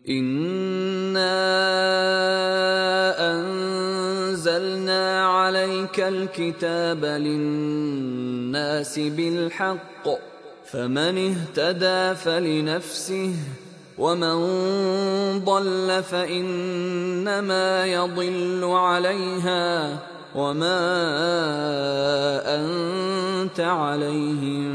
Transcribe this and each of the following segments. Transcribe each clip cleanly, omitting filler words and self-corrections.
إِنَّا أَنزَلْنَا عَلَيْكَ الْكِتَابَ لِلنَّاسِ بِالْحَقِّ ۖ فَمَنِ اهْتَدَىٰ فَلِنَفْسِهِ وَمَن ضَلَّ فَإِنَّمَا يَضِلُّ عَلَيْهَا وَمَا أَنتَ عَلَيْهِم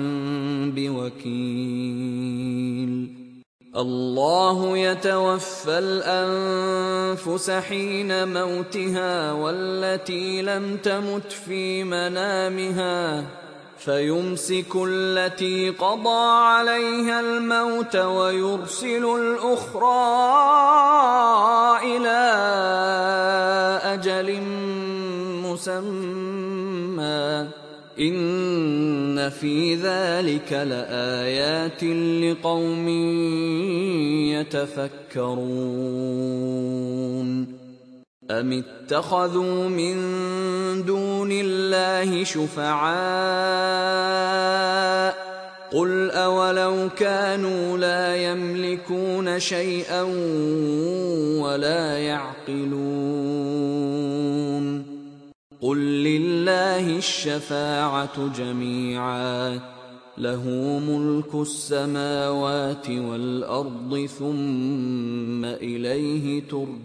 بِوَكِيلٍ. اللَّهُ يَتَوَفَّى الْأَنفُسَ حِينَ مَوْتِهَا وَالَّتِي لَمْ تَمُتْ فِي مَنَامِهَا فَيُمْسِكُ الَّتِي قَضَىٰ عَلَيْهَا الْمَوْتَ وَيُرْسِلُ الْأُخْرَىٰ إِلَىٰ أَجَلٍ مُّسَمًّى ۚ إِنَّ فِي ذَٰلِكَ لَآيَاتٍ لِّقَوْمٍ يَتَفَكَّرُونَ. أَمِ اتَّخَذُوا مِن دُونِ اللَّهِ شُفَعَاءَ ۚ قُلْ أَوَلَوْ كَانُوا لَا يَمْلِكُونَ شَيْئًا وَلَا يَعْقِلُونَ قُل لِّلَّهِ الشَّفَاعَةُ جَمِيعًا ۖ لَّهُ مُلْكُ السَّمَاوَاتِ وَالْأَرْضِ ثُمَّ إِلَيْهِ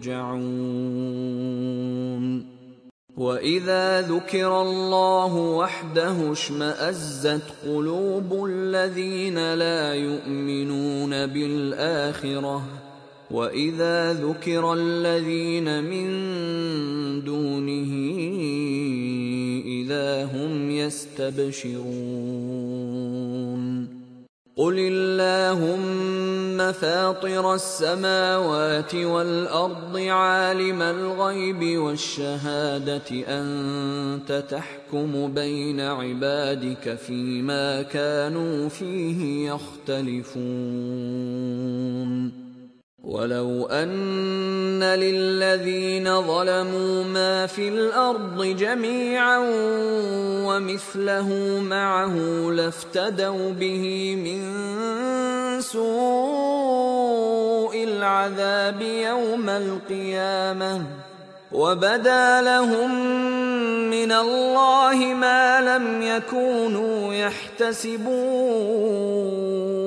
تُرْجَعُونَ. وَإِذَا ذُكِرَ اللَّهُ وَحْدَهُ اشْمَأَزَّتْ قُلُوبُ الَّذِينَ لَا يُؤْمِنُونَ بِالْآخِرَةِ ۖ وَإِذَا ذُكِرَ الَّذِينَ مِن دُونِهِ إِذَا هُمْ يَسْتَبْشِرُونَ. قُلِ اللَّهُمَّ فَاطِرَ السَّمَاوَاتِ وَالْأَرْضِ عَالِمَ الْغَيْبِ وَالشَّهَادَةِ أَنتَ تَحْكُمُ بَيْنَ عِبَادِكَ فِيمَا كَانُوا فِيهِ يَخْتَلِفُونَ. وَلَوْ أَنَّ لِلَّذِينَ ظَلَمُوا مَا فِي الْأَرْضِ جَمِيعًا وَمِثْلَهُ مَعَهُ لَافْتَدَوْا بِهِ مِن سُوءِ الْعَذَابِ يَوْمَ الْقِيَامَةِ ۚ وَبَدَا لَهُم مِّنَ اللَّهِ مَا لَمْ يَكُونُوا يَحْتَسِبُونَ.